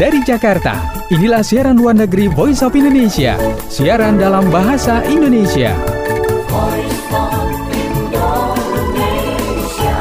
Dari Jakarta, inilah siaran luar negeri Voice of Indonesia. Siaran dalam bahasa Indonesia. Voice of Indonesia.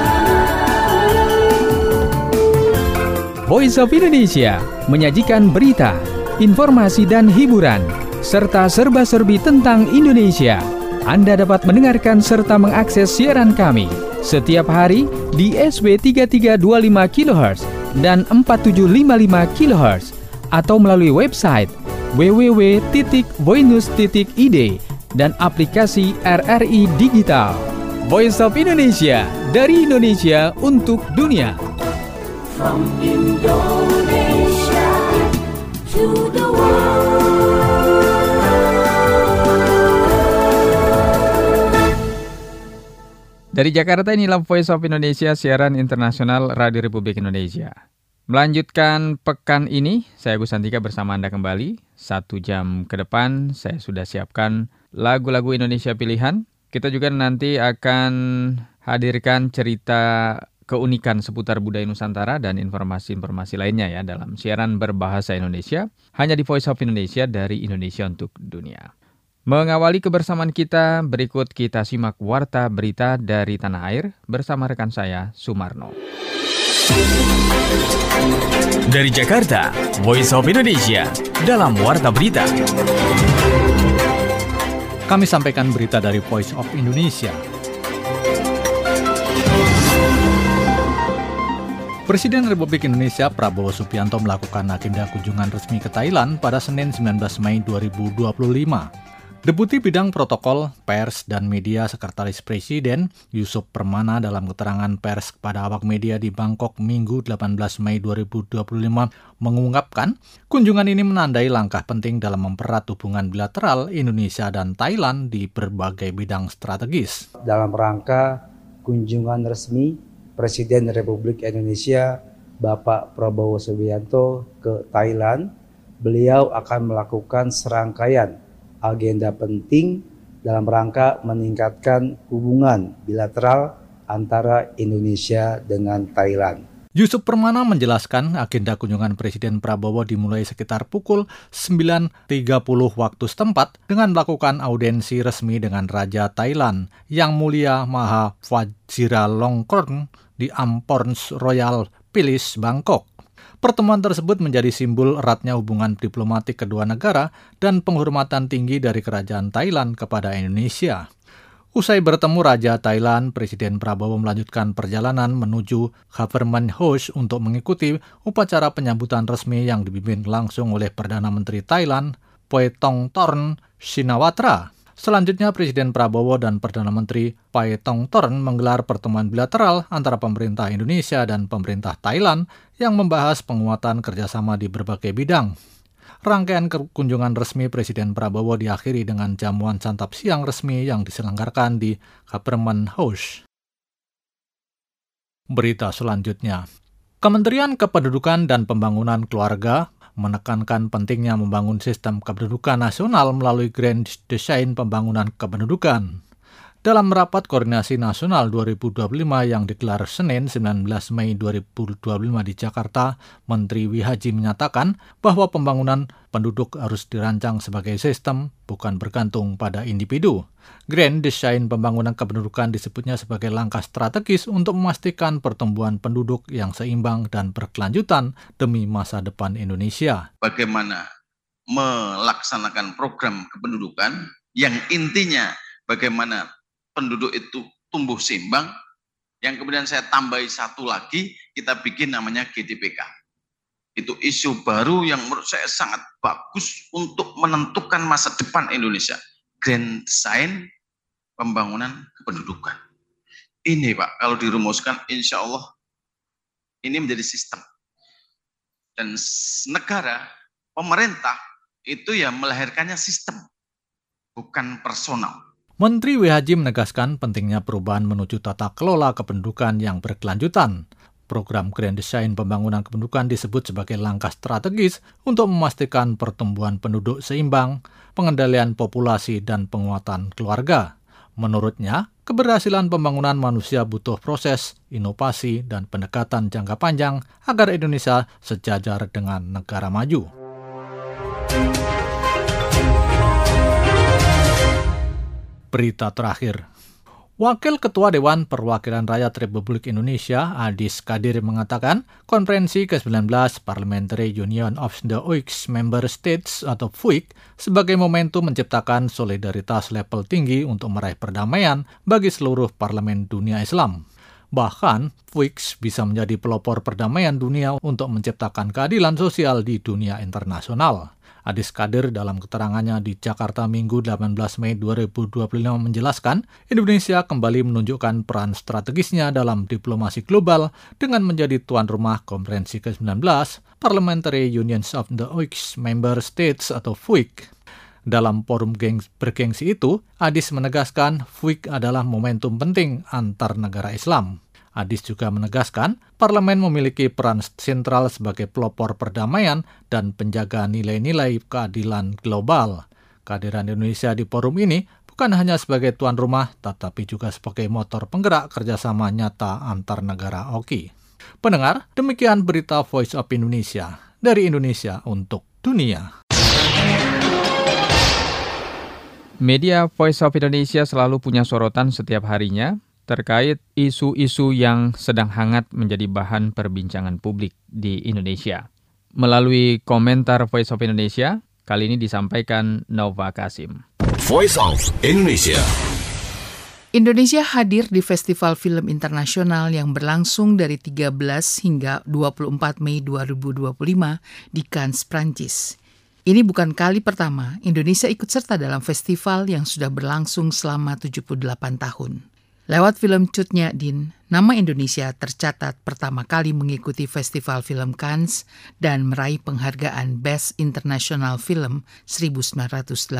Voice of Indonesia menyajikan berita, informasi dan hiburan, serta serba-serbi tentang Indonesia. Anda dapat mendengarkan serta mengakses siaran kami setiap hari di SW 3325 kHz dan 4755 kHz atau melalui website www.voinews.id dan aplikasi RRI Digital. Voice of Indonesia, dari Indonesia untuk dunia. From Indonesia to the world. Dari Jakarta, inilah Voice of Indonesia, siaran internasional Radio Republik Indonesia. Melanjutkan pekan ini, saya Gus Santika bersama Anda kembali. 1 jam ke depan, saya sudah siapkan lagu-lagu Indonesia pilihan. Kita juga nanti akan hadirkan cerita keunikan seputar budaya Nusantara dan informasi-informasi lainnya ya dalam siaran berbahasa Indonesia. Hanya di Voice of Indonesia, dari Indonesia untuk dunia. Mengawali kebersamaan kita, berikut kita simak warta berita dari tanah air bersama rekan saya, Sumarno. Dari Jakarta, Voice of Indonesia, dalam warta berita. Kami sampaikan berita dari Voice of Indonesia. Presiden Republik Indonesia Prabowo Subianto melakukan agenda kunjungan resmi ke Thailand pada Senin 19 Mei 2025. Deputi Bidang Protokol, Pers, dan Media Sekretaris Presiden Yusuf Permana dalam keterangan pers kepada awak media di Bangkok Minggu 18 Mei 2025 mengungkapkan kunjungan ini menandai langkah penting dalam mempererat hubungan bilateral Indonesia dan Thailand di berbagai bidang strategis. Dalam rangka kunjungan resmi Presiden Republik Indonesia Bapak Prabowo Subianto ke Thailand, beliau akan melakukan serangkaian agenda penting dalam rangka meningkatkan hubungan bilateral antara Indonesia dengan Thailand. Yusuf Permana menjelaskan agenda kunjungan Presiden Prabowo dimulai sekitar pukul 9.30 waktu setempat dengan melakukan audiensi resmi dengan Raja Thailand Yang Mulia Maha Vajiralongkorn di Ampons Royal Palace, Bangkok. Pertemuan tersebut menjadi simbol eratnya hubungan diplomatik kedua negara dan penghormatan tinggi dari Kerajaan Thailand kepada Indonesia. Usai bertemu Raja Thailand, Presiden Prabowo melanjutkan perjalanan menuju Government House untuk mengikuti upacara penyambutan resmi yang dipimpin langsung oleh Perdana Menteri Thailand, Paetongtarn Shinawatra. Selanjutnya, Presiden Prabowo dan Perdana Menteri Paetongtarn menggelar pertemuan bilateral antara pemerintah Indonesia dan pemerintah Thailand yang membahas penguatan kerjasama di berbagai bidang. Rangkaian kunjungan resmi Presiden Prabowo diakhiri dengan jamuan santap siang resmi yang diselenggarakan di Government House. Berita selanjutnya, Kementerian Kependudukan dan Pembangunan Keluarga menekankan pentingnya membangun sistem kependudukan nasional melalui Grand Design Pembangunan Kependudukan. Dalam rapat koordinasi nasional 2025 yang digelar Senin 19 Mei 2025 di Jakarta, Menteri Wihaji menyatakan bahwa pembangunan penduduk harus dirancang sebagai sistem, bukan bergantung pada individu. Grand Design Pembangunan Kependudukan disebutnya sebagai langkah strategis untuk memastikan pertumbuhan penduduk yang seimbang dan berkelanjutan demi masa depan Indonesia. Bagaimana melaksanakan program kependudukan yang intinya bagaimana penduduk itu tumbuh seimbang, yang kemudian saya tambahi satu lagi, kita bikin namanya GDPK. Itu isu baru yang menurut saya sangat bagus untuk menentukan masa depan Indonesia. Grand Design Pembangunan Kependudukan. Ini Pak, kalau dirumuskan insya Allah ini menjadi sistem. Dan negara, pemerintah itu ya melahirkannya sistem, bukan personal. Menteri Wihaji menegaskan pentingnya perubahan menuju tata kelola kependudukan yang berkelanjutan. Program Grand Design Pembangunan Kependudukan disebut sebagai langkah strategis untuk memastikan pertumbuhan penduduk seimbang, pengendalian populasi, dan penguatan keluarga. Menurutnya, keberhasilan pembangunan manusia butuh proses, inovasi, dan pendekatan jangka panjang agar Indonesia sejajar dengan negara maju. Berita terakhir. Wakil Ketua Dewan Perwakilan Rakyat Republik Indonesia, Adis Kadir, mengatakan konferensi ke-19 Parliamentary Union of the OIC Member States atau FUIC sebagai momentum menciptakan solidaritas level tinggi untuk meraih perdamaian bagi seluruh parlemen dunia Islam. Bahkan, FUIC bisa menjadi pelopor perdamaian dunia untuk menciptakan keadilan sosial di dunia internasional. Adis Kadir dalam keterangannya di Jakarta Minggu 18 Mei 2025 menjelaskan, Indonesia kembali menunjukkan peran strategisnya dalam diplomasi global dengan menjadi tuan rumah konferensi ke-19 Parliamentary Unions of the OIC Member States atau FUIC. Dalam forum bergengsi itu, Adis menegaskan FUIC adalah momentum penting antar negara Islam. Adis juga menegaskan, parlemen memiliki peran sentral sebagai pelopor perdamaian dan penjaga nilai-nilai keadilan global. Kehadiran Indonesia di forum ini bukan hanya sebagai tuan rumah, tetapi juga sebagai motor penggerak kerjasama nyata antar negara OKI. Pendengar, demikian berita Voice of Indonesia dari Indonesia untuk dunia. Media Voice of Indonesia selalu punya sorotan setiap harinya terkait isu-isu yang sedang hangat menjadi bahan perbincangan publik di Indonesia. Melalui komentar Voice of Indonesia, kali ini disampaikan Nova Kasim. Voice of Indonesia. Indonesia hadir di Festival Film Internasional yang berlangsung dari 13 hingga 24 Mei 2025 di Cannes, Prancis. Ini bukan kali pertama Indonesia ikut serta dalam festival yang sudah berlangsung selama 78 tahun. Lewat film Cut Nyak Dien, nama Indonesia tercatat pertama kali mengikuti Festival Film Cannes dan meraih penghargaan Best International Film 1989.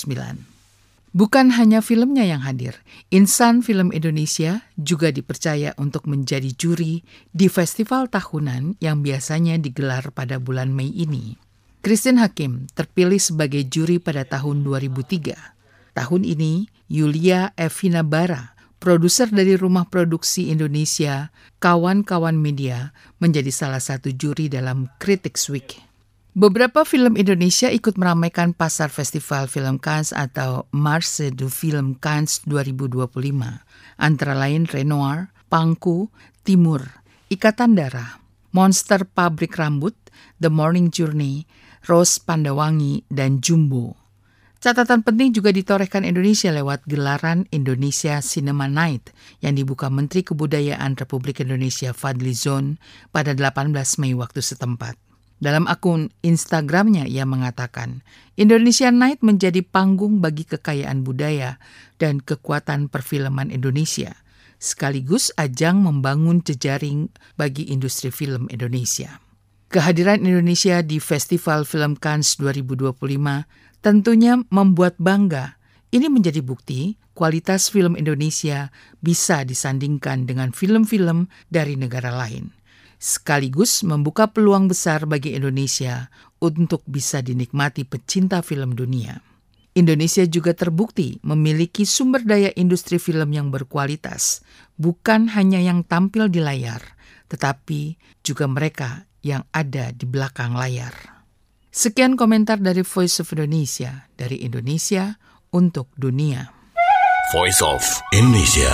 Bukan hanya filmnya yang hadir, insan film Indonesia juga dipercaya untuk menjadi juri di festival tahunan yang biasanya digelar pada bulan Mei ini. Christine Hakim terpilih sebagai juri pada tahun 2003. Tahun ini, Yulia Evina Bara, produser dari Rumah Produksi Indonesia, Kawan-Kawan Media, menjadi salah satu juri dalam Critics Week. Beberapa film Indonesia ikut meramaikan pasar Festival Film Cannes atau Marché du Film Cannes 2025, antara lain Renoir, Pangku, Timur, Ikatan Darah, Monster Pabrik Rambut, The Morning Journey, Rose Pandawangi, dan Jumbo. Catatan penting juga ditorehkan Indonesia lewat gelaran Indonesia Cinema Night yang dibuka Menteri Kebudayaan Republik Indonesia Fadly Zon pada 18 Mei waktu setempat. Dalam akun Instagramnya ia mengatakan, Indonesia Night menjadi panggung bagi kekayaan budaya dan kekuatan perfilman Indonesia, sekaligus ajang membangun jejaring bagi industri film Indonesia. Kehadiran Indonesia di Festival Film Cannes 2025 tentunya membuat bangga. Ini menjadi bukti kualitas film Indonesia bisa disandingkan dengan film-film dari negara lain. Sekaligus membuka peluang besar bagi Indonesia untuk bisa dinikmati pecinta film dunia. Indonesia juga terbukti memiliki sumber daya industri film yang berkualitas, bukan hanya yang tampil di layar, tetapi juga mereka yang ada di belakang layar. Sekian komentar dari Voice of Indonesia, dari Indonesia untuk dunia. Voice of Indonesia.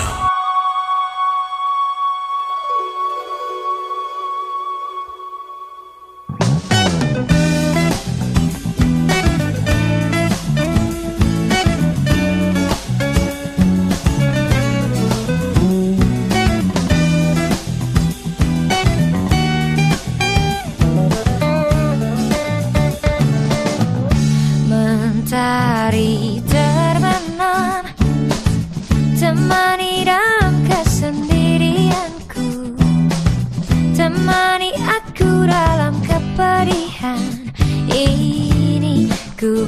Mentari terbenam, temani dalam kesendirianku, temani aku dalam kepedihan ini, ku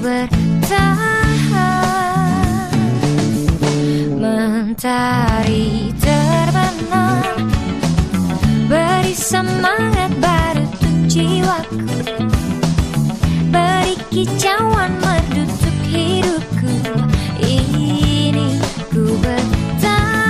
bertahan. Mentari terbenam, beri semangat baru untuk jiwaku, beri kicauan merdu untuk hidupku, ini ku bertahan.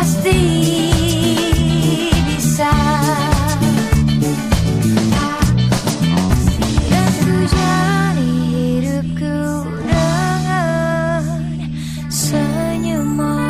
pasti bisa. Dan tujuan hidupku dengan senyuman.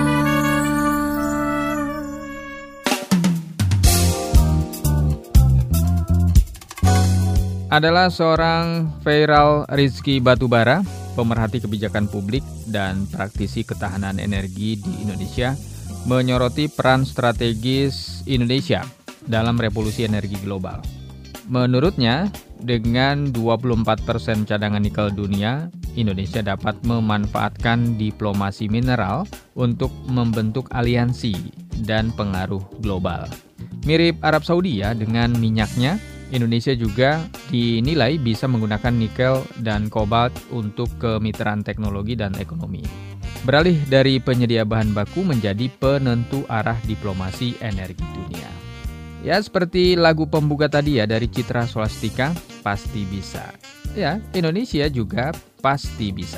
Adalah seorang Fairal Rizky Batubara, pemerhati kebijakan publik dan praktisi ketahanan energi di Indonesia, menyoroti peran strategis Indonesia dalam revolusi energi global. Menurutnya, dengan 24% cadangan nikel dunia, Indonesia dapat memanfaatkan diplomasi mineral untuk membentuk aliansi dan pengaruh global. Mirip Arab Saudi ya, dengan minyaknya, Indonesia juga dinilai bisa menggunakan nikel dan kobalt untuk kemitraan teknologi dan ekonomi. Beralih dari penyedia bahan baku menjadi penentu arah diplomasi energi dunia. Ya, seperti lagu pembuka tadi ya dari Citra Scholastika, pasti bisa. Ya, Indonesia juga pasti bisa.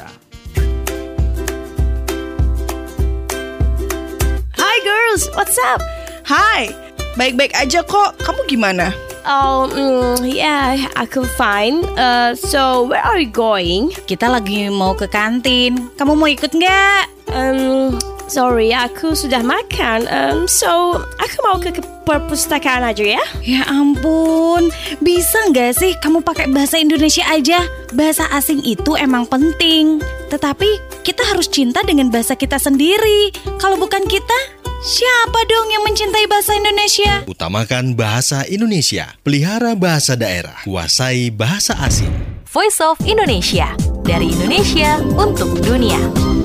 Hi girls, what's up? Hi, baik-baik aja kok. Kamu gimana? Oh, yeah, aku fine. So, where are you going? Kita lagi mau ke kantin. Kamu mau ikut nggak? Sorry, aku sudah makan. So, aku mau ke perpustakaan aja ya. Ya ampun, bisa nggak sih kamu pakai bahasa Indonesia aja? Bahasa asing itu emang penting. Tetapi kita harus cinta dengan bahasa kita sendiri. Kalau bukan kita, siapa dong yang mencintai bahasa Indonesia? Utamakan bahasa Indonesia, pelihara bahasa daerah, kuasai bahasa asing. Voice of Indonesia, dari Indonesia untuk dunia.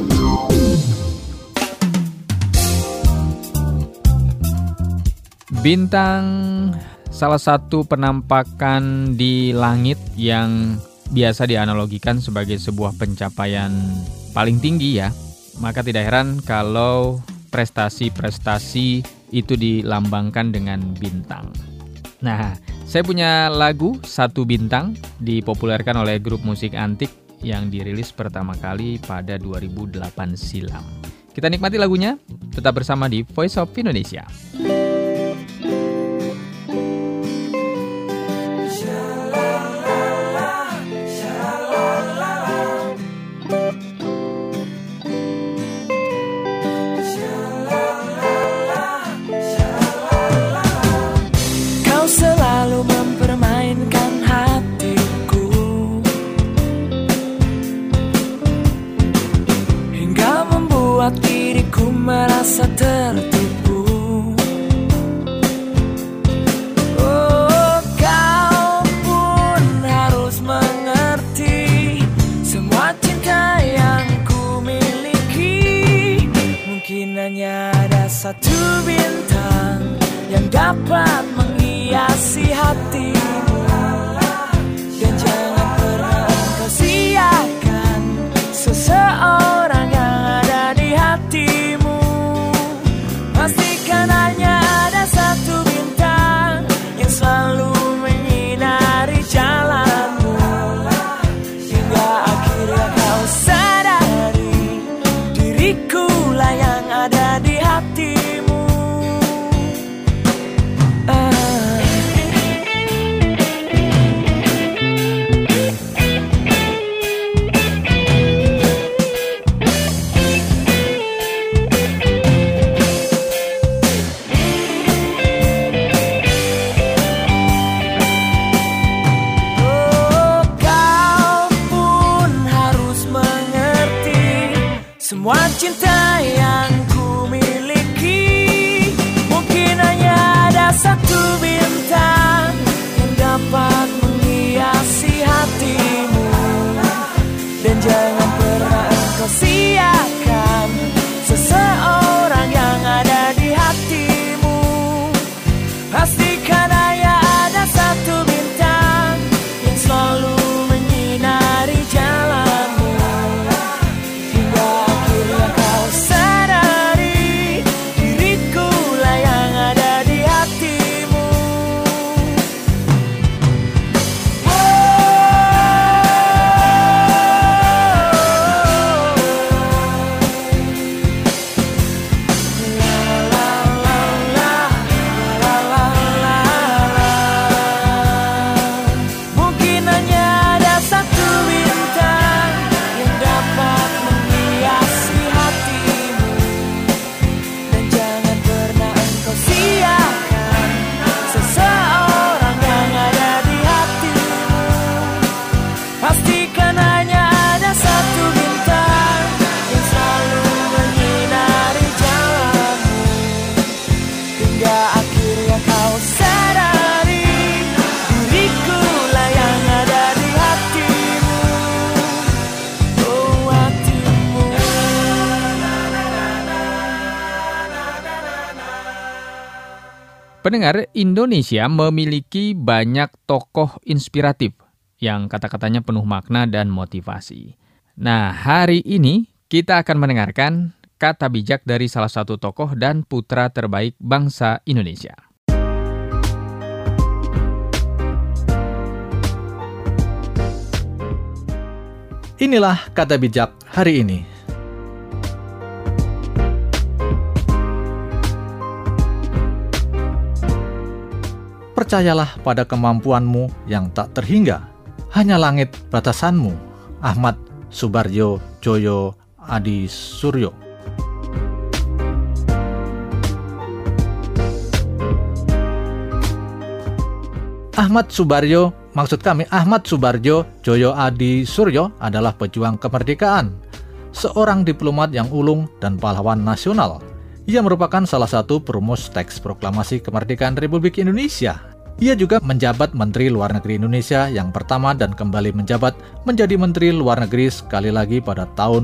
Bintang salah satu penampakan di langit yang biasa dianalogikan sebagai sebuah pencapaian paling tinggi ya. Maka tidak heran kalau prestasi-prestasi itu dilambangkan dengan bintang. Nah, saya punya lagu Satu Bintang dipopulerkan oleh grup musik antik yang dirilis pertama kali pada 2008 silam. Kita nikmati lagunya, tetap bersama di Voice of Indonesia. Merasa tertipu. Oh, kau pun harus mengerti semua cinta yang ku miliki. Mungkin hanya ada satu bintang yang dapat menghiasi hatimu. Dan jangan pernah kau siakan seseorang yang ada di hatimu. Pastikan hanya ada satu bintang yang selalu menyinari jalanmu. Hingga akhirnya kau sadari diriku lah yang ada di hatimu. hingga akhirnya kau sadari diriku lah yang ada di hatimu, oh hatimu. Pendengar, Indonesia memiliki banyak tokoh inspiratif yang kata-katanya penuh makna dan motivasi. Nah, hari ini kita akan mendengarkan kata bijak dari salah satu tokoh dan putra terbaik bangsa Indonesia. Inilah kata bijak hari ini. Percayalah pada kemampuanmu yang tak terhingga. Hanya langit batasanmu. Ahmad Subarjo Joyo Adi Suryo. Ahmad Subarjo Joyo Adi Suryo adalah pejuang kemerdekaan, seorang diplomat yang ulung dan pahlawan nasional. Ia merupakan salah satu perumus teks proklamasi kemerdekaan Republik Indonesia. Ia juga menjabat Menteri Luar Negeri Indonesia yang pertama dan kembali menjabat menjadi Menteri Luar Negeri sekali lagi pada tahun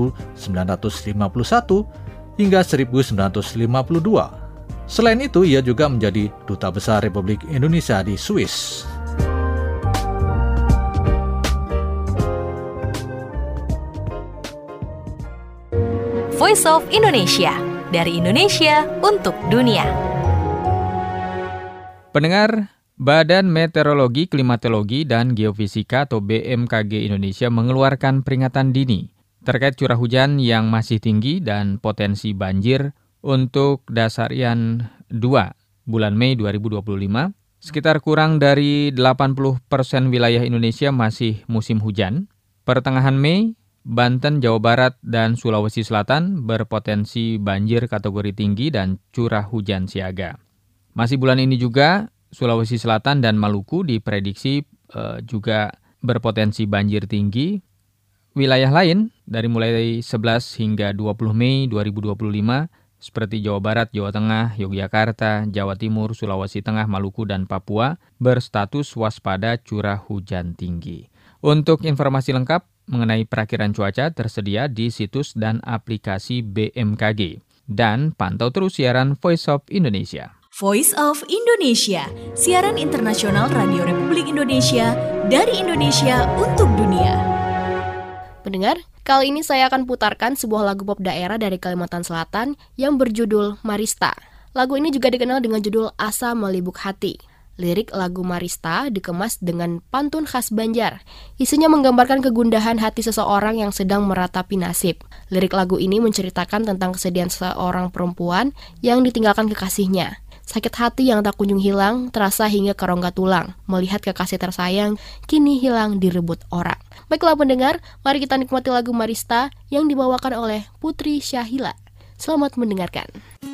1951 hingga 1952. Selain itu, ia juga menjadi Duta Besar Republik Indonesia di Swiss. Voice of Indonesia, dari Indonesia untuk dunia. Pendengar, Badan Meteorologi, Klimatologi, dan Geofisika atau BMKG Indonesia mengeluarkan peringatan dini terkait curah hujan yang masih tinggi dan potensi banjir untuk dasarian 2 bulan Mei 2025. Sekitar kurang dari 80% wilayah Indonesia masih musim hujan. Pertengahan Mei, Banten, Jawa Barat, dan Sulawesi Selatan berpotensi banjir kategori tinggi dan curah hujan siaga. Masih bulan ini juga, Sulawesi Selatan dan Maluku diprediksi juga berpotensi banjir tinggi. Wilayah lain dari mulai 11 hingga 20 Mei 2025 seperti Jawa Barat, Jawa Tengah, Yogyakarta, Jawa Timur, Sulawesi Tengah, Maluku, dan Papua berstatus waspada curah hujan tinggi. Untuk informasi lengkap mengenai perakiran cuaca tersedia di situs dan aplikasi BMKG. Dan pantau terus siaran Voice of Indonesia. Voice of Indonesia, siaran internasional Radio Republik Indonesia dari Indonesia untuk dunia. Pendengar, kali ini saya akan putarkan sebuah lagu pop daerah dari Kalimantan Selatan yang berjudul Marista. Lagu ini juga dikenal dengan judul Asa Melibuk Hati. Lirik lagu Marista dikemas dengan pantun khas Banjar. Isinya menggambarkan kegundahan hati seseorang yang sedang meratapi nasib. Lirik lagu ini menceritakan tentang kesedihan seorang perempuan yang ditinggalkan kekasihnya. Sakit hati yang tak kunjung hilang terasa hingga ke rongga tulang. Melihat kekasih tersayang kini hilang direbut orang. Baiklah pendengar, mari kita nikmati lagu Marista yang dibawakan oleh Putri Syahila. Selamat mendengarkan.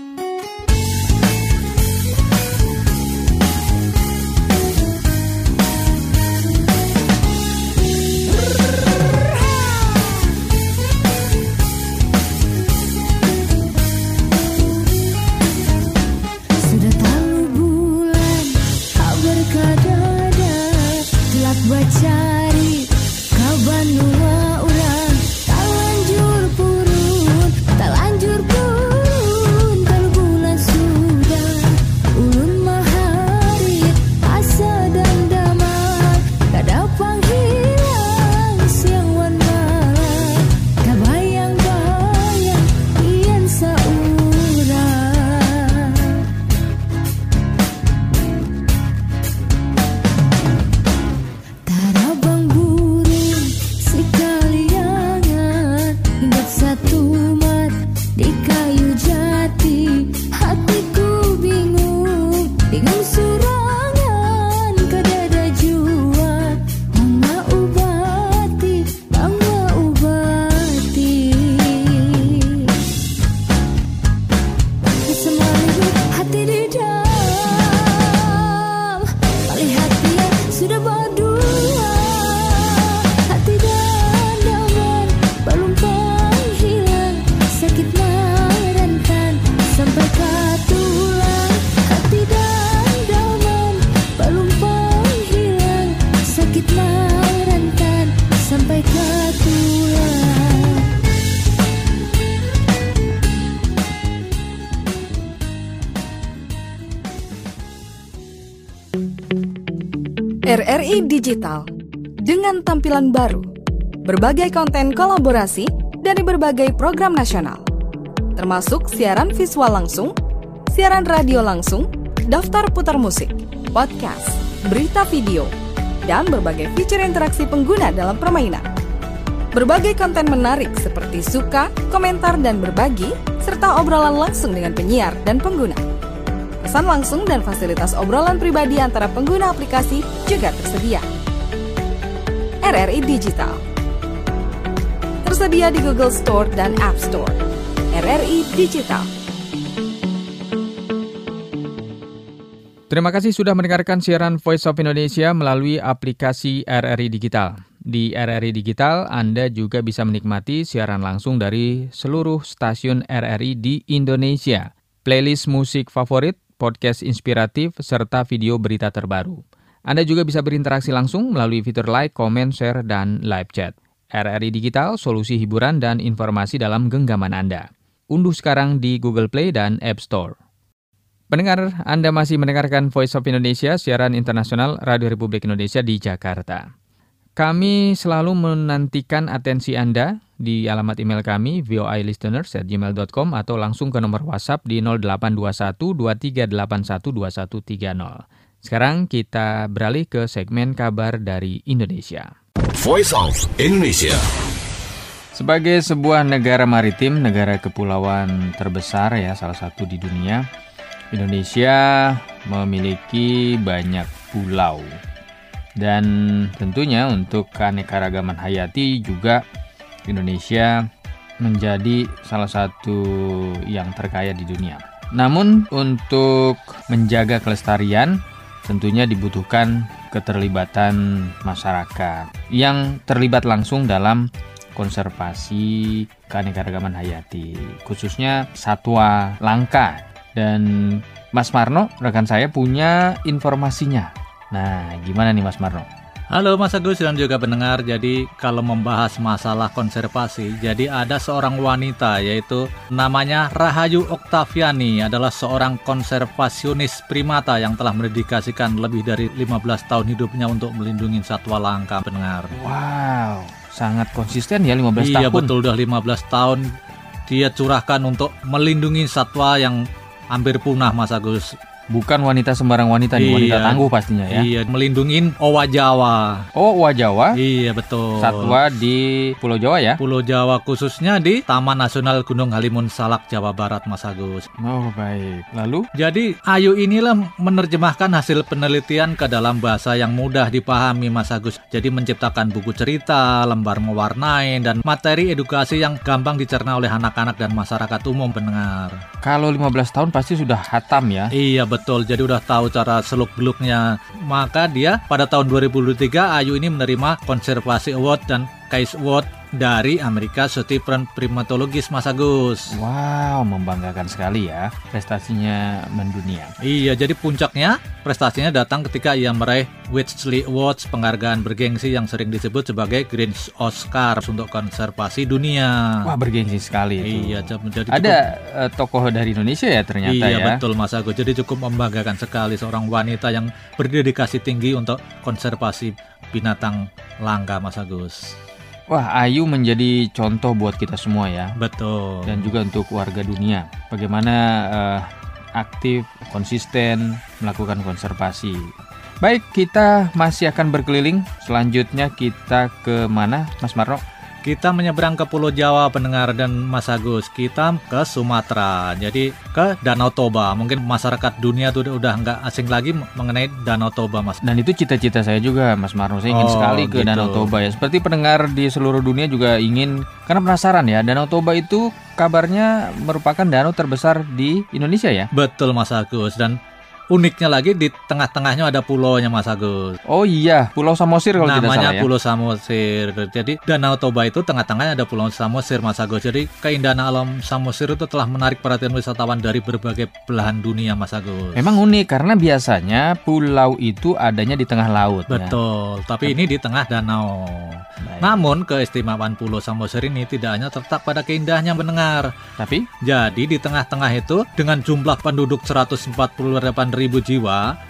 Cari kaban nua urang tak lanjur purun RRI Digital dengan tampilan baru, berbagai konten kolaborasi dari berbagai program nasional, termasuk siaran visual langsung, siaran radio langsung, daftar putar musik, podcast, berita video, dan berbagai fitur interaksi pengguna dalam permainan. Berbagai konten menarik seperti suka, komentar, dan berbagi, serta obrolan langsung dengan penyiar dan pengguna. Pesan langsung dan fasilitas obrolan pribadi antara pengguna aplikasi juga tersedia. RRI Digital tersedia di Google Store dan App Store. RRI Digital. Terima kasih sudah mendengarkan siaran Voice of Indonesia melalui aplikasi RRI Digital. Di RRI Digital, Anda juga bisa menikmati siaran langsung dari seluruh stasiun RRI di Indonesia, playlist musik favorit, podcast inspiratif, serta video berita terbaru. Anda juga bisa berinteraksi langsung melalui fitur like, comment, share, dan live chat. RRI Digital, solusi hiburan dan informasi dalam genggaman Anda. Unduh sekarang di Google Play dan App Store. Pendengar, Anda masih mendengarkan Voice of Indonesia, siaran internasional Radio Republik Indonesia di Jakarta. Kami selalu menantikan atensi Anda di alamat email kami voilisteners@gmail.com atau langsung ke nomor WhatsApp di 0821 2381 2130. Sekarang kita beralih ke segmen kabar dari Indonesia. Voice of Indonesia. Sebagai sebuah negara maritim, negara kepulauan terbesar ya, salah satu di dunia, Indonesia memiliki banyak pulau. Dan tentunya untuk keanekaragaman hayati juga Indonesia menjadi salah satu yang terkaya di dunia. Namun untuk menjaga kelestarian tentunya dibutuhkan keterlibatan masyarakat yang terlibat langsung dalam konservasi keanekaragaman hayati, khususnya satwa langka. Dan Mas Marno, rekan saya, punya informasinya. Nah, gimana nih Mas Marno? Halo Mas Agus dan juga pendengar. Jadi kalau membahas masalah konservasi, jadi ada seorang wanita yaitu namanya Rahayu Oktaviani, adalah seorang konservasionis primata yang telah mendedikasikan lebih dari 15 tahun hidupnya untuk melindungi satwa langka, pendengar. Wow, sangat konsisten ya 15 tahun. Iya betul, udah 15 tahun dia curahkan untuk melindungi satwa yang hampir punah, Mas Agus. Bukan wanita sembarang wanita nih, wanita tangguh pastinya ya. Iya, melindungi owa Jawa. Oh, owa Jawa? Iya, betul. Satwa di Pulau Jawa ya? Pulau Jawa, khususnya di Taman Nasional Gunung Halimun Salak, Jawa Barat, Mas Agus. Oh, baik. Lalu? Jadi, Ayu inilah menerjemahkan hasil penelitian ke dalam bahasa yang mudah dipahami, Mas Agus. Jadi, menciptakan buku cerita, lembar mewarnai, dan materi edukasi yang gampang dicerna oleh anak-anak dan masyarakat umum, pendengar. Kalau 15 tahun pasti sudah hatam ya? Iya, betul, jadi udah tahu cara seluk-beluknya. Maka dia pada tahun 2023 Ayu ini menerima Conservation Award dan Case Award dari Amerika Stephen Primatologist, Mas Agus. Wow, membanggakan sekali ya prestasinya mendunia. Iya, jadi puncaknya prestasinya datang ketika ia meraih Whitley Awards, penghargaan bergengsi yang sering disebut sebagai Green Oscar untuk konservasi dunia. Wah, bergengsi sekali itu. Iya, jadi ada tokoh dari Indonesia ya ternyata ya. Iya, betul Mas Agus. Jadi cukup membanggakan sekali seorang wanita yang berdedikasi tinggi untuk konservasi binatang langka, Mas Agus. Wah, Ayu menjadi contoh buat kita semua ya. Betul. Dan juga untuk warga dunia. Bagaimana aktif, konsisten melakukan konservasi. Baik, kita masih akan berkeliling. Selanjutnya kita ke mana, Mas Marno? Kita menyeberang ke Pulau Jawa, pendengar dan Mas Agus. Kita ke Sumatera, jadi ke Danau Toba. Mungkin masyarakat dunia tuh udah nggak asing lagi mengenai Danau Toba, Mas. Dan itu cita-cita saya juga, Mas Marno. Saya ingin sekali ke gitu. Danau Toba ya. Seperti pendengar di seluruh dunia juga ingin, karena penasaran ya. Danau Toba itu kabarnya merupakan danau terbesar di Indonesia ya? Betul, Mas Agus. Dan uniknya lagi di tengah-tengahnya ada pulaunya, Mas Agus. Oh iya, Pulau Samosir kalau tidak salah ya. Namanya Pulau Samosir. Jadi Danau Toba itu tengah-tengahnya ada Pulau Samosir, Mas Agus. Jadi keindahan alam Samosir itu telah menarik perhatian wisatawan dari berbagai belahan dunia, Mas Agus. Memang unik karena biasanya pulau itu adanya di tengah laut. Betul, tapi ini di tengah danau. Baik. Namun keistimewaan Pulau Samosir ini tidak hanya terletak pada keindahannya, pendengar. Tapi? Jadi di tengah-tengah itu dengan jumlah penduduk 148.000 jiwa,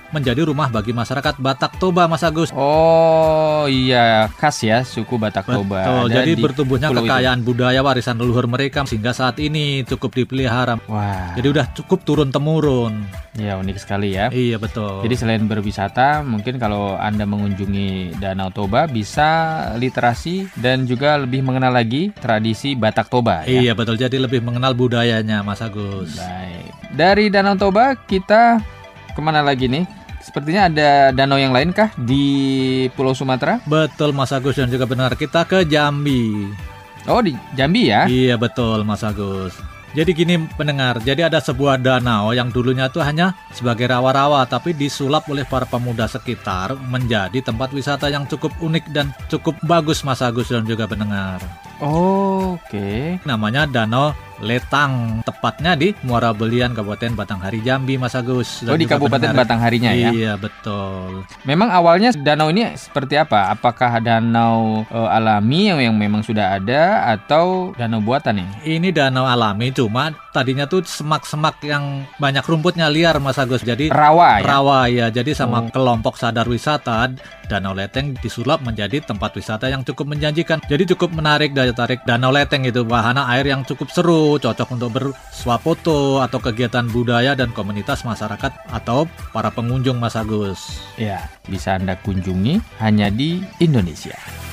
menjadi rumah bagi masyarakat Batak Toba, Mas Agus. Oh iya, khas ya suku Batak Toba. Betul, jadi bertumbuhnya kekayaan itu. budaya warisan leluhur mereka sehingga saat ini cukup dipelihara. Wah. Jadi udah cukup turun-temurun. Ya, unik sekali ya. Iya, betul. Jadi selain berwisata, mungkin kalau Anda mengunjungi Danau Toba bisa literasi dan juga lebih mengenal lagi tradisi Batak Toba ya. Iya, betul. Jadi lebih mengenal budayanya, Mas Agus. Baik. Dari Danau Toba kita kemana lagi nih? Sepertinya ada danau yang lain kah di Pulau Sumatera? Betul, Mas Agus, dan juga benar. Kita ke Jambi. Oh, di Jambi ya? Iya, betul, Mas Agus. Jadi gini pendengar, jadi ada sebuah danau yang dulunya itu hanya sebagai rawa-rawa, tapi disulap oleh para pemuda sekitar menjadi tempat wisata yang cukup unik dan cukup bagus, Mas Agus dan juga pendengar. Oh, oke. Namanya Danau Letang, tepatnya di Muara Belian, Kabupaten Batanghari, Jambi, Mas Agus. Oh, di Kabupaten Batangharinya ya? Iya, betul. Memang awalnya danau ini seperti apa? Apakah danau alami yang memang sudah ada atau danau buatan nih? Ini danau alami, cuma tadinya tuh semak-semak yang banyak rumputnya liar, Mas Agus. Jadi rawa ya? Rawa ya, jadi sama kelompok sadar wisata, Danau Leteng disulap menjadi tempat wisata yang cukup menjanjikan. Jadi cukup menarik daya tarik Danau Leteng itu, wahana air yang cukup seru, cocok untuk bersuah foto atau kegiatan budaya dan komunitas masyarakat atau para pengunjung, Mas Agus. Ya, bisa Anda kunjungi hanya di Indonesia.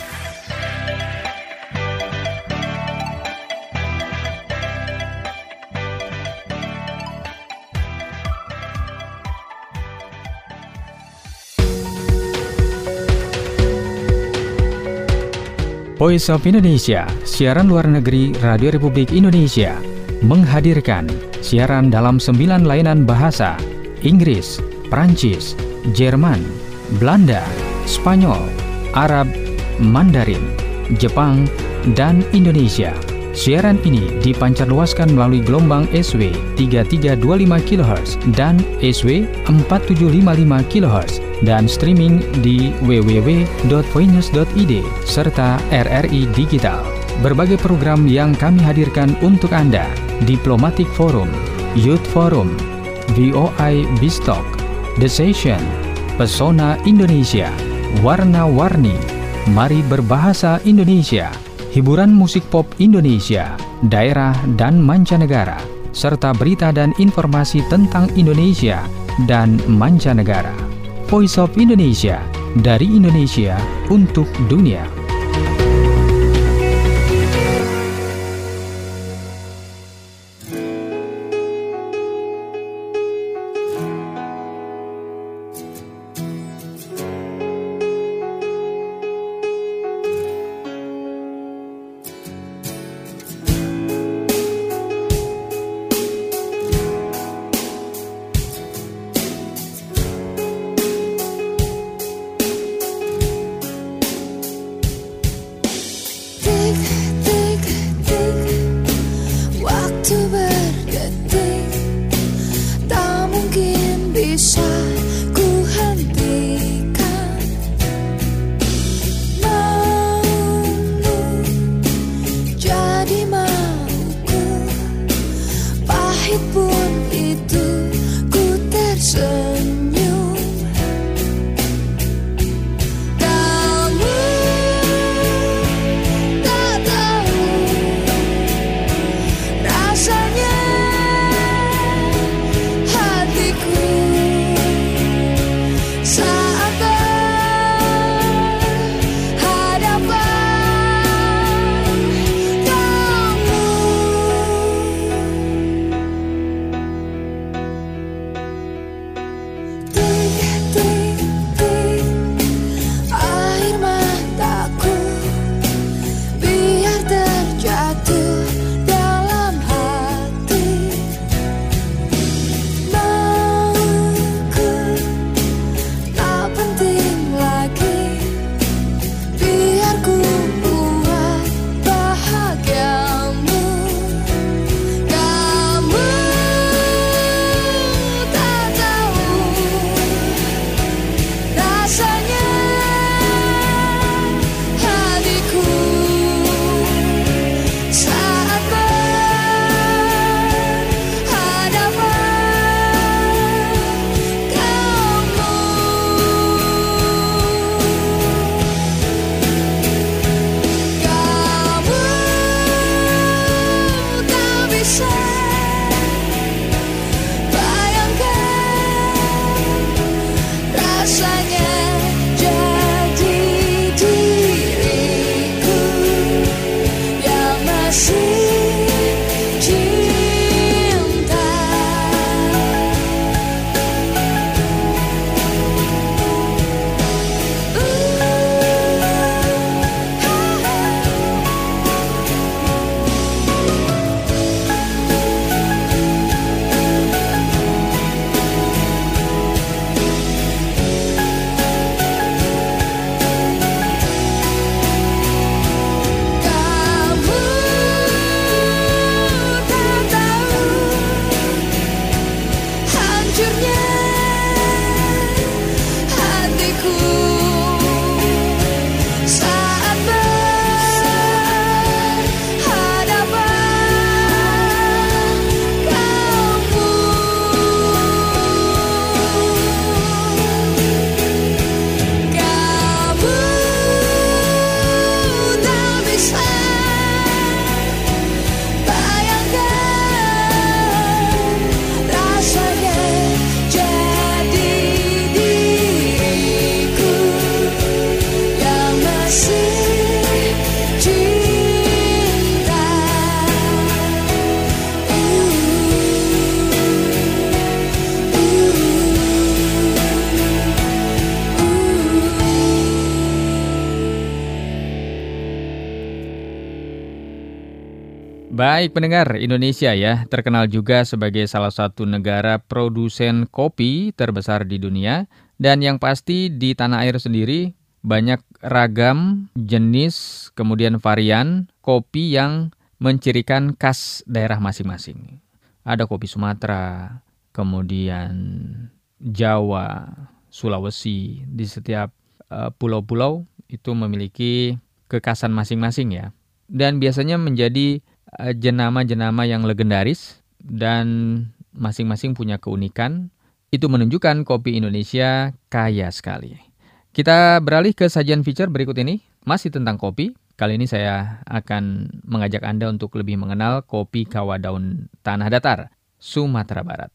Voice of Indonesia, siaran luar negeri Radio Republik Indonesia, menghadirkan siaran dalam 9 layanan bahasa: Inggris, Prancis, Jerman, Belanda, Spanyol, Arab, Mandarin, Jepang, dan Indonesia. Siaran ini dipancarluaskan melalui gelombang SW 3325 kHz dan SW 4755 kHz dan streaming di www.voinews.id serta RRI Digital. Berbagai program yang kami hadirkan untuk Anda: Diplomatic Forum, Youth Forum, VOI Bistalk, The Session, Pesona Indonesia, Warna-Warni, Mari Berbahasa Indonesia, hiburan musik pop Indonesia, daerah dan mancanegara, serta berita dan informasi tentang Indonesia dan mancanegara. Voice of Indonesia, dari Indonesia untuk dunia. Baik pendengar, Indonesia ya terkenal juga sebagai salah satu negara produsen kopi terbesar di dunia. Dan yang pasti di tanah air sendiri banyak ragam jenis kemudian varian kopi yang mencirikan khas daerah masing-masing. Ada kopi Sumatera, kemudian Jawa, Sulawesi. Di setiap pulau-pulau itu memiliki kekhasan masing-masing ya. Dan biasanya menjadi jenama-jenama yang legendaris dan masing-masing punya keunikan. Itu menunjukkan kopi Indonesia kaya sekali. Kita beralih ke sajian feature berikut ini, masih tentang kopi. Kali ini saya akan mengajak Anda untuk lebih mengenal kopi kawah daun tanah datar, Sumatera Barat.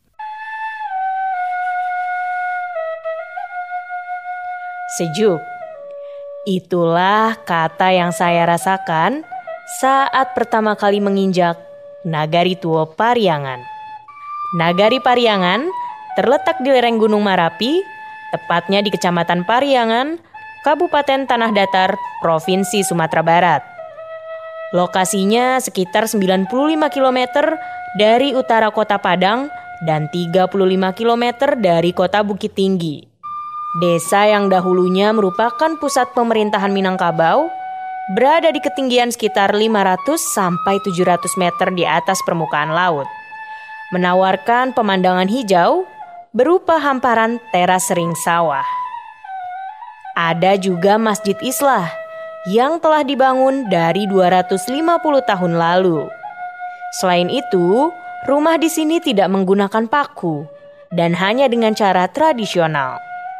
Sejuk. Itulah kata yang saya rasakan saat pertama kali menginjak Nagari Tuo Pariangan. Nagari Pariangan terletak di lereng Gunung Marapi, tepatnya di Kecamatan Pariangan, Kabupaten Tanah Datar, Provinsi Sumatera Barat. Lokasinya sekitar 95 km dari utara kota Padang dan 35 km dari kota Bukit Tinggi. Desa yang dahulunya merupakan pusat pemerintahan Minangkabau berada di ketinggian sekitar 500 sampai 700 meter di atas permukaan laut. Menawarkan pemandangan hijau berupa hamparan teras ring sawah. Ada juga Masjid Islah yang telah dibangun dari 250 tahun lalu. Selain itu, rumah di sini tidak menggunakan paku dan hanya dengan cara tradisional.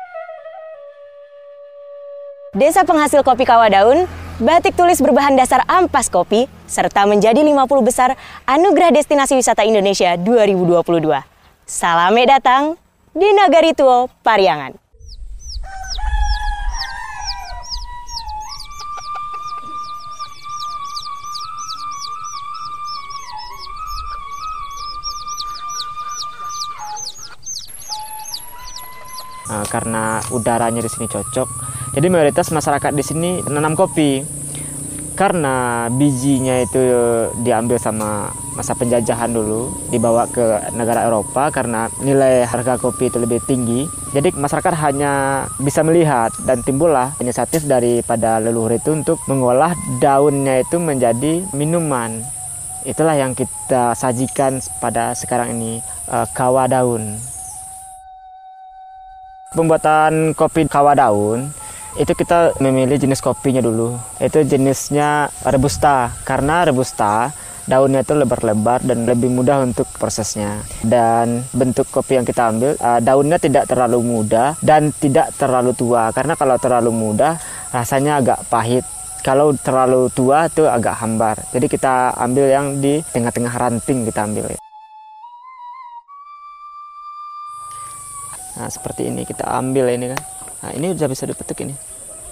Desa penghasil kopi kawah daun, batik tulis berbahan dasar ampas kopi, serta menjadi 50 besar Anugerah Destinasi Wisata Indonesia 2022. Salame datang di Nagari Tuo Pariangan. Karena udaranya di sini cocok, jadi mayoritas masyarakat di sini menanam kopi. Karena bijinya itu diambil sama masa penjajahan dulu, dibawa ke negara Eropa karena nilai harga kopi itu lebih tinggi. Jadi masyarakat hanya bisa melihat dan timbullah inisiatif daripada leluhur itu untuk mengolah daunnya itu menjadi minuman. Itulah yang kita sajikan pada sekarang ini, kawah daun. Pembuatan kopi kawah daun itu kita memilih jenis kopinya dulu. Itu jenisnya Robusta, karena Robusta daunnya itu lebar-lebar dan lebih mudah untuk prosesnya. Dan bentuk kopi yang kita ambil, daunnya tidak terlalu muda dan tidak terlalu tua. Karena kalau terlalu muda rasanya agak pahit. Kalau terlalu tua itu agak hambar. Jadi kita ambil yang di tengah-tengah ranting kita ambil. Nah, seperti ini kita ambil ini kan. Nah, ini udah bisa dipetik ini.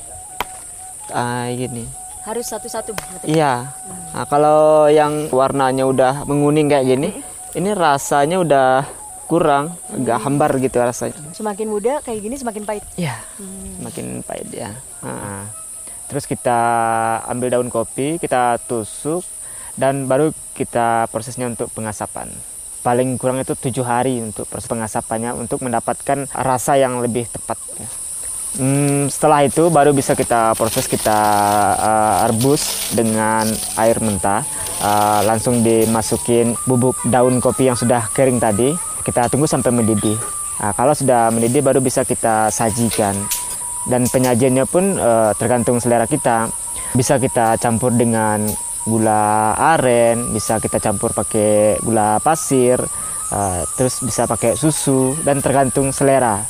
Gini. Harus satu-satu. Iya. Nah, kalau yang warnanya udah menguning kayak gini, ini rasanya udah kurang, agak hambar gitu rasanya. Semakin muda kayak gini semakin pahit. Iya. Semakin pahit ya. Nah, terus kita ambil daun kopi, kita tusuk dan baru kita prosesnya untuk pengasapan. Paling kurang itu 7 hari untuk proses pengasapannya untuk mendapatkan rasa yang lebih tepat. Setelah itu baru bisa kita proses, kita rebus dengan air mentah. Langsung dimasukin bubuk daun kopi yang sudah kering tadi. Kita tunggu sampai mendidih. Kalau sudah mendidih baru bisa kita sajikan. Dan penyajiannya pun tergantung selera kita. Bisa kita campur dengan gula aren, bisa kita campur pakai gula pasir, terus bisa pakai susu, dan tergantung selera.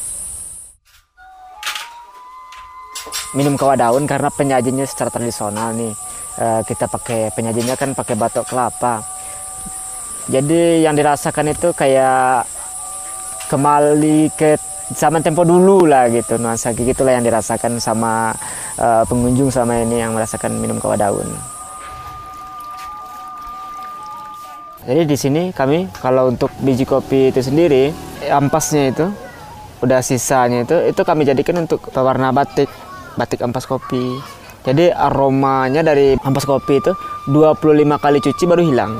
Minum kawah daun karena penyajiannya secara tradisional nih, kita pakai penyajiannya kan pakai batok kelapa. Jadi yang dirasakan itu kayak kembali ke zaman tempo dulu lah gitu, nuansa gitulah yang dirasakan sama pengunjung sama ini yang merasakan minum kawah daun. Jadi di sini kami kalau untuk biji kopi itu sendiri, ampasnya itu udah sisanya itu kami jadikan untuk pewarna batik ampas kopi. Jadi aromanya dari ampas kopi itu 25 kali cuci baru hilang.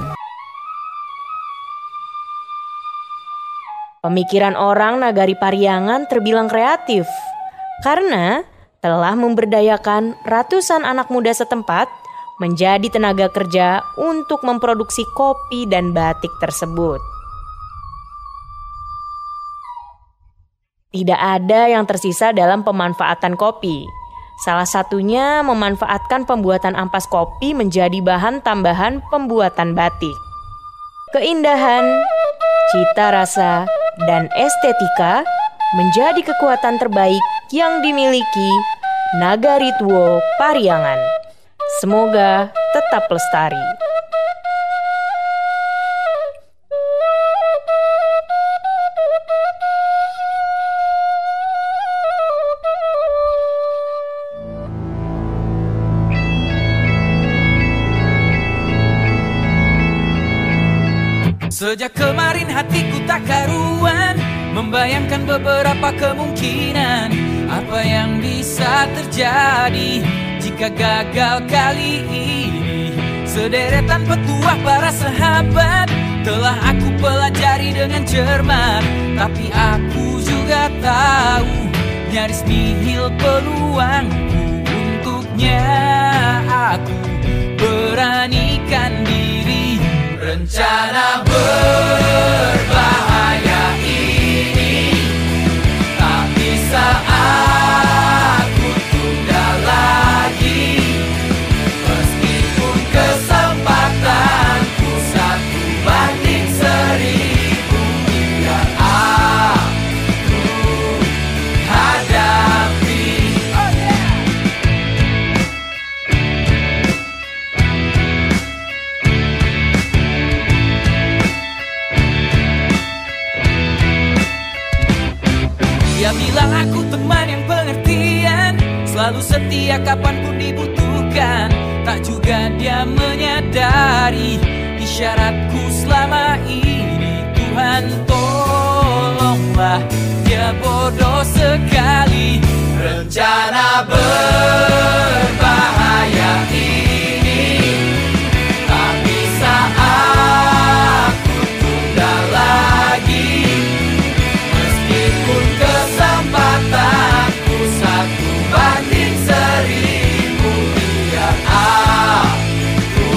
Pemikiran orang Nagari Pariangan terbilang kreatif karena telah memberdayakan ratusan anak muda setempat menjadi tenaga kerja untuk memproduksi kopi dan batik tersebut. Tidak ada yang tersisa dalam pemanfaatan kopi. Salah satunya memanfaatkan pembuatan ampas kopi menjadi bahan tambahan pembuatan batik. Keindahan, cita rasa, dan estetika menjadi kekuatan terbaik yang dimiliki Nagari Tuo Pariangan. Semoga tetap lestari. Sejak kemarin hatiku tak karuan membayangkan beberapa kemungkinan apa yang bisa terjadi jika gagal kali ini. Sederetan petuah para sahabat telah aku pelajari dengan cermat, tapi aku juga tahu nyaris nihil peluangku. Untuknya aku beranikan diri. Rencana berbahaya ini tak bisa aku tunda lagi. Meskipun kesempatanku 1:1000, biar aku hadapi. Dia bilang aku teman yang pengertian, selalu setia kapanpun dibutuhkan. Tak juga dia menyadari isyaratku selama ini. Tuhan tolonglah, dia bodoh sekali. Rencana berbahaya ini tak bisa aku tunda lagi. Meskipun kesempatanku 1:1000, biar aku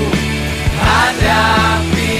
hadapi.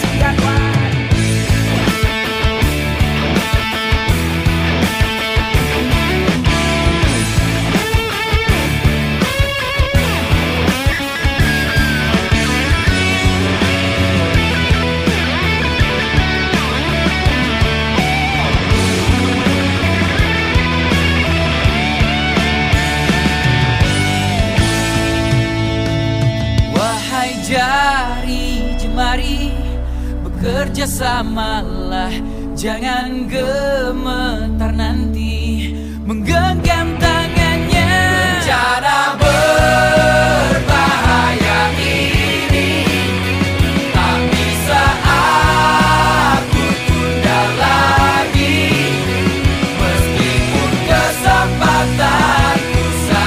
Wahai jari jemari, bekerja samalah, jangan gemetar nanti menggenggam tangannya. Rencana berbahaya ini tak bisa aku tunda lagi. Meskipun kesempatanku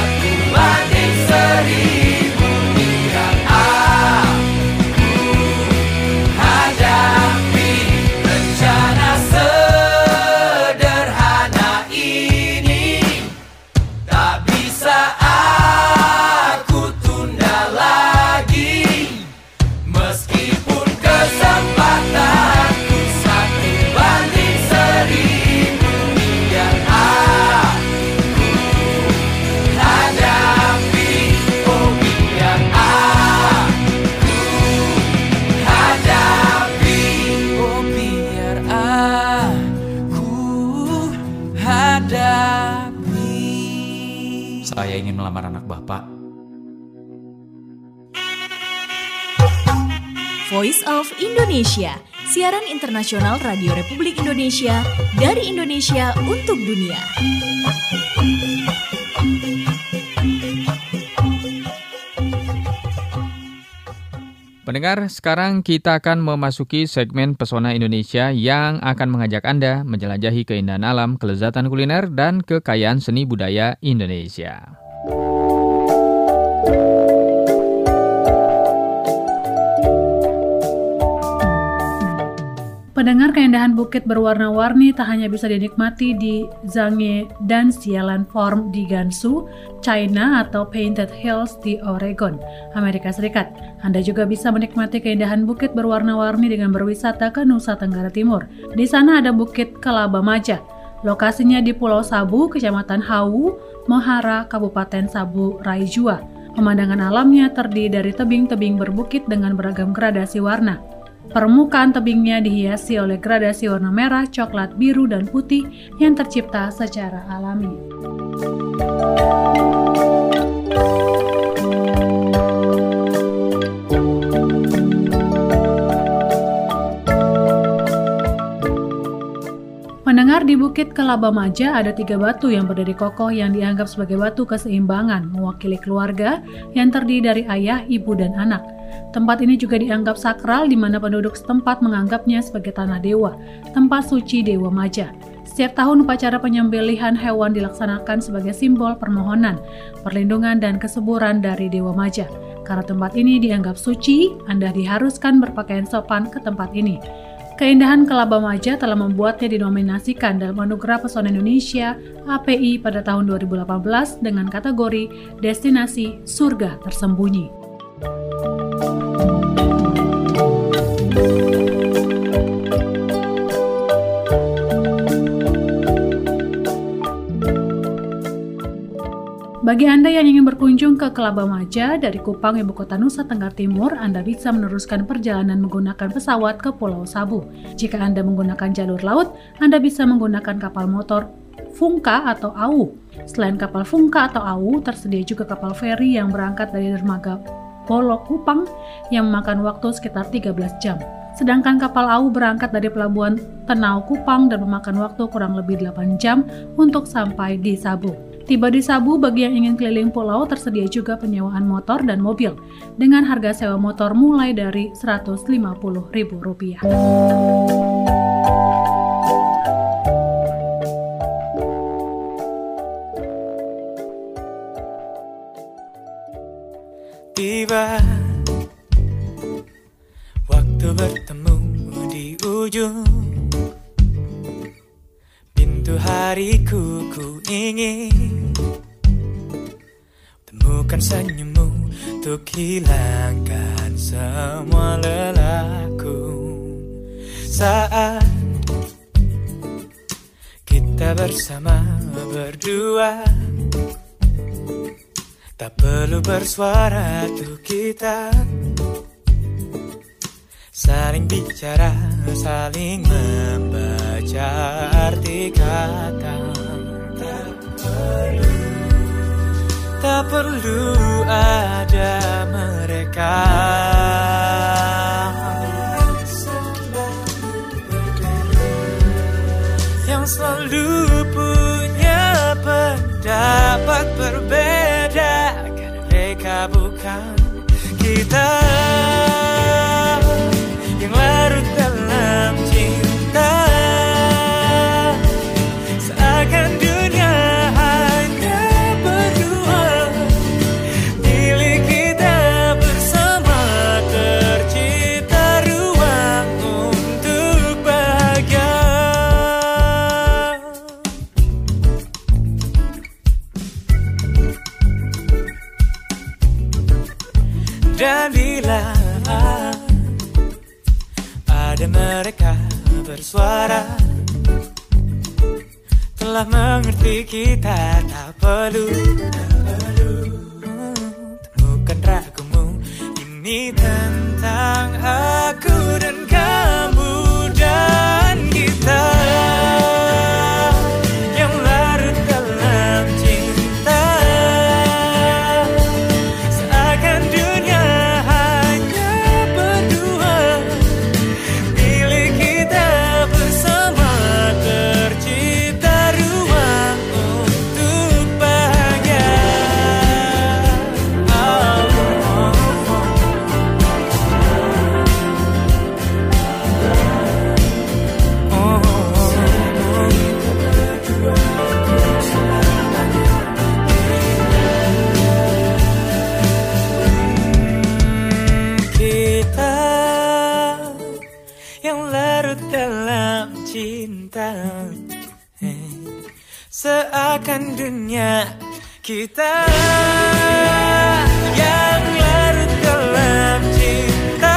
1:1000, biar aku hadapi. Rencana sederhana ini tak bisa aku tunda lagi. Meskipun kesempatanku 1:1000, biar aku hadapi. Oh, biar aku hadapi. Oh, biar aku hadapi. Saya ingin melamar anak Bapak. Voice of Indonesia, siaran internasional Radio Republik Indonesia dari Indonesia untuk dunia. Pendengar, sekarang kita akan memasuki segmen Pesona Indonesia yang akan mengajak Anda menjelajahi keindahan alam, kelezatan kuliner, dan kekayaan seni budaya Indonesia. Pendengar, keindahan bukit berwarna-warni tak hanya bisa dinikmati di Zhangye dan Xialan Farm di Gansu, China atau Painted Hills di Oregon, Amerika Serikat. Anda juga bisa menikmati keindahan bukit berwarna-warni dengan berwisata ke Nusa Tenggara Timur. Di sana ada Bukit Kelaba Maja. Lokasinya di Pulau Sabu, Kecamatan Hau, Mohara, Kabupaten Sabu, Raijua. Pemandangan alamnya terdiri dari tebing-tebing berbukit dengan beragam gradasi warna. Permukaan tebingnya dihiasi oleh gradasi warna merah, coklat, biru, dan putih yang tercipta secara alami. Pendengar, di Bukit Kelaba Maja ada 3 batu yang berdiri kokoh yang dianggap sebagai batu keseimbangan, mewakili keluarga yang terdiri dari ayah, ibu, dan anak. Tempat ini juga dianggap sakral di mana penduduk setempat menganggapnya sebagai tanah dewa, tempat suci Dewa Maja. Setiap tahun upacara penyembelihan hewan dilaksanakan sebagai simbol permohonan, perlindungan, dan kesuburan dari Dewa Maja. Karena tempat ini dianggap suci, Anda diharuskan berpakaian sopan ke tempat ini. Keindahan Kelaba Maja telah membuatnya dinominasikan dalam Anugerah Pesona Indonesia API pada tahun 2018 dengan kategori Destinasi Surga Tersembunyi. Bagi Anda yang ingin berkunjung ke Kelaba Maja dari Kupang, ibu kota Nusa Tenggara Timur, Anda bisa meneruskan perjalanan menggunakan pesawat ke Pulau Sabu. Jika Anda menggunakan jalur laut, Anda bisa menggunakan kapal motor Fungka atau AU. Selain kapal Fungka atau AU, tersedia juga kapal feri yang berangkat dari dermaga Polo Kupang yang memakan waktu sekitar 13 jam. Sedangkan kapal AU berangkat dari pelabuhan Tenau Kupang dan memakan waktu kurang lebih 8 jam untuk sampai di Sabu. Tiba di Sabu, bagi yang ingin keliling pulau tersedia juga penyewaan motor dan mobil dengan harga sewa motor mulai dari Rp150.000. Tiba waktu bertemu di ujung pintu hariku, ku ingin temukan senyummu untuk hilangkan semua lelahku. Saat kita bersama berdua, tak perlu bersuara tuh kita saling bicara, saling membaca arti kata. Tak perlu ada mereka yang selalu punya pendapat berbeda, karena mereka bukan kita yang larut dalam cinta. Seakan dunia hanya berdua, milik kita bersama, tercipta ruang untuk bahagia. Dan bila ada mereka bersuara, telah mengerti kita tak perlu temukan ragumu. Ini tentang aku dan kamu dan kita yang larut dalam cinta. Seakan dunia hanya berdua, milik kita bersama, tercipta ruang untuk bahagia. seakan dunia kita yang larut dalam cinta.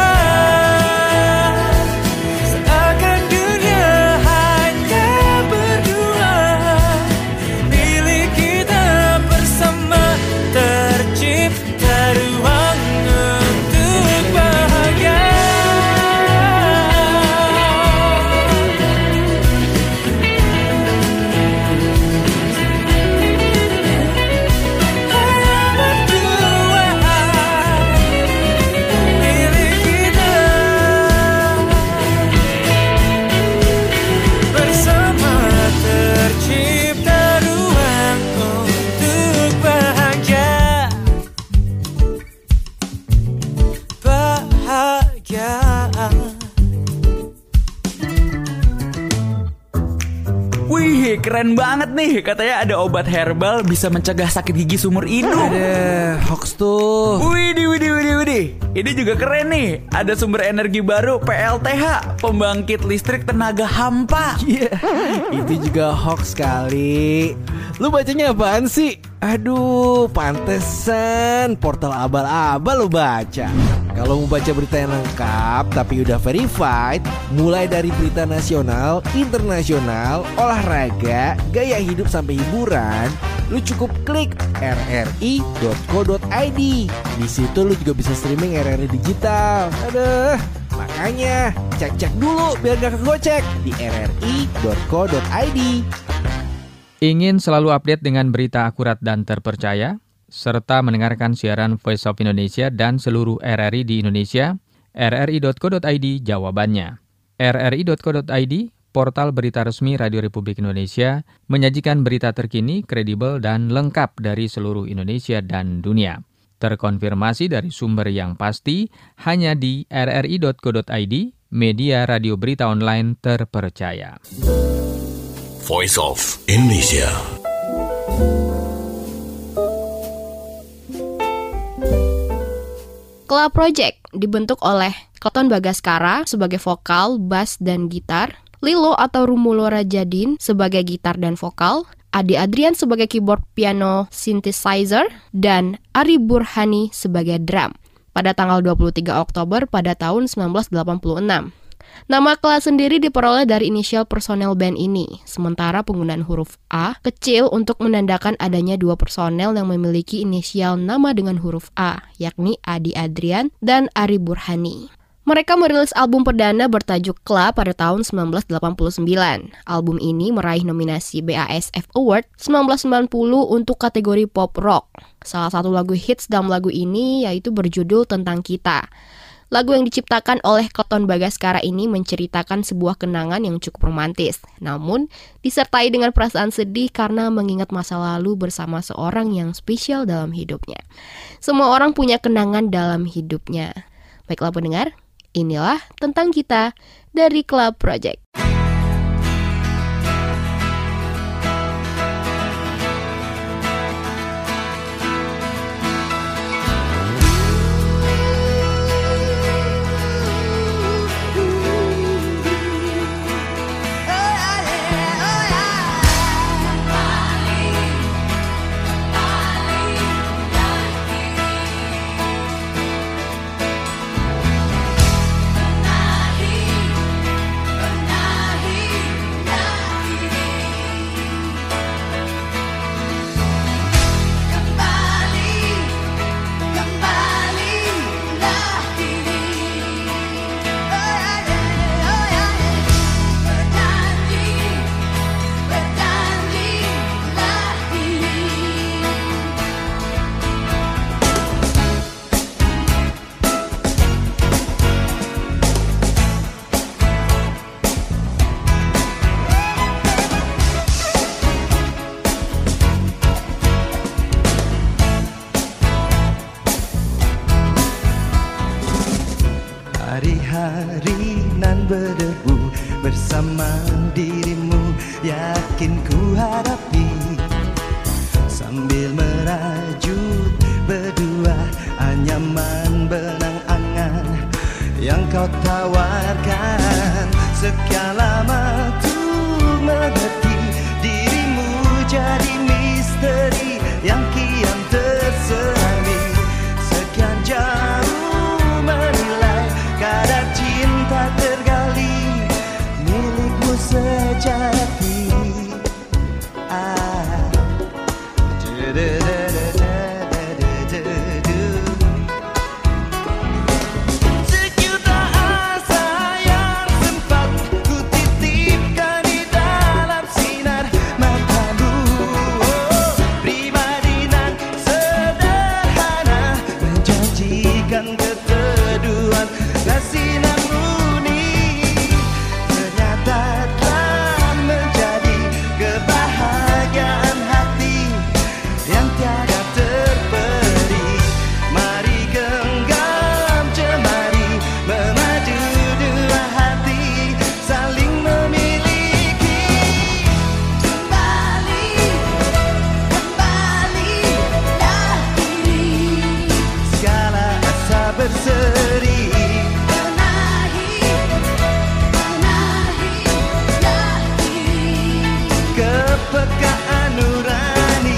Seakan dunia hanya berdua, milik kita bersama, tercipta ruang untuk bahagia. Wih, keren banget nih. Katanya ada obat herbal bisa mencegah sakit gigi seumur hidup. Ada hoax tuh. Widih. Ini juga keren nih. Ada sumber energi baru PLTH, pembangkit listrik tenaga hampa. Itu juga hoax kali. Lu bacanya apaan sih? Aduh, pantesan portal abal-abal lu baca. Kalau mau baca berita yang lengkap tapi udah verified, mulai dari berita nasional, internasional, olahraga, gaya hidup sampai hiburan, lu cukup klik rri.co.id. Di situ lu juga bisa streaming RRI digital. Aduh, makanya cek dulu biar gak kegocek di rri.co.id. Ingin selalu update dengan berita akurat dan terpercaya, serta mendengarkan siaran Voice of Indonesia dan seluruh RRI di Indonesia, rri.co.id jawabannya. rri.co.id, portal berita resmi Radio Republik Indonesia, menyajikan berita terkini, kredibel, dan lengkap dari seluruh Indonesia dan dunia. Terkonfirmasi dari sumber yang pasti, hanya di rri.co.id, media radio berita online terpercaya. Voice of Indonesia. Club Project dibentuk oleh Katon Bagaskara sebagai vokal, bass, dan gitar, Lilo atau Rumulo Rajadin sebagai gitar dan vokal, Adi Adrian sebagai keyboard, piano, synthesizer, dan Ari Burhani sebagai drum pada tanggal 23 Oktober pada tahun 1986. Nama kelas sendiri diperoleh dari inisial personel band ini, sementara penggunaan huruf A kecil untuk menandakan adanya dua personel yang memiliki inisial nama dengan huruf A, yakni Adi Adrian dan Ari Burhani. Mereka merilis album perdana bertajuk Club pada tahun 1989. Album ini meraih nominasi BASF Award 1990 untuk kategori pop rock. Salah satu lagu hits dalam lagu ini yaitu berjudul Tentang Kita. Lagu yang diciptakan oleh Katon Bagaskara ini menceritakan sebuah kenangan yang cukup romantis, namun disertai dengan perasaan sedih karena mengingat masa lalu bersama seorang yang spesial dalam hidupnya. Semua orang punya kenangan dalam hidupnya. Baiklah pendengar, inilah Tentang Kita dari Club Project. Hari-hari nan berdebu bersama dirimu, yakin ku hadapi sambil merajut berdua anyaman benang angan yang kau tawarkan. Sekian lama tuh mengerti dirimu kepekaan nurani.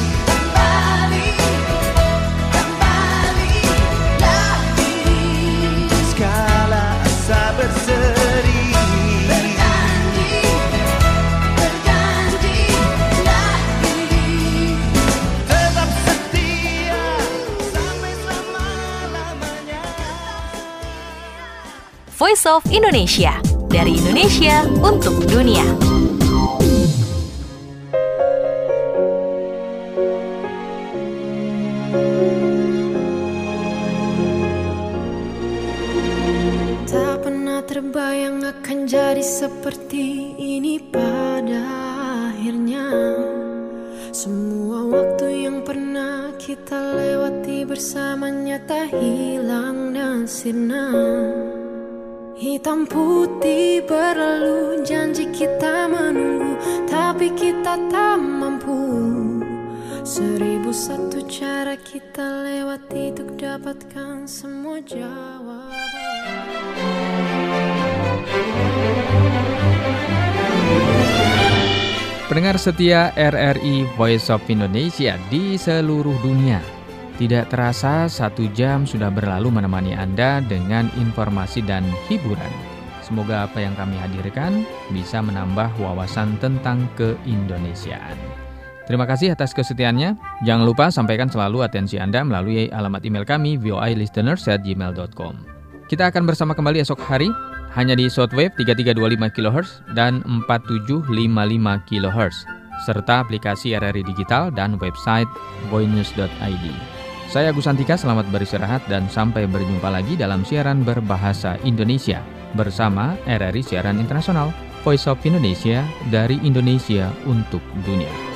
Kembalilah diri, segala asa berseri. Berjanjilah diri, tetap setia sampai selama-lamanya. Voice of Indonesia, dari Indonesia untuk dunia. Tak pernah terbayang akan jadi seperti ini pada akhirnya. Semua waktu yang pernah kita lewati bersamanya tak hilang dan sirna. Hitam putih berlalu, janji kita menunggu, tapi kita tak mampu. 1001 cara kita lewati untuk dapatkan semua jawaban. Pendengar setia RRI Voice of Indonesia di seluruh dunia. Tidak terasa 1 jam sudah berlalu menemani Anda dengan informasi dan hiburan. Semoga apa yang kami hadirkan bisa menambah wawasan tentang keindonesiaan. Terima kasih atas kesetiaannya. Jangan lupa sampaikan selalu atensi Anda melalui alamat email kami voilisteners@gmail.com. Kita akan bersama kembali esok hari hanya di shortwave 3325 kHz dan 4755 kHz serta aplikasi RRI Digital dan website voinews.id. Saya Agus Santika, selamat beristirahat dan sampai berjumpa lagi dalam siaran berbahasa Indonesia bersama RRI Siaran Internasional, Voice of Indonesia dari Indonesia untuk dunia.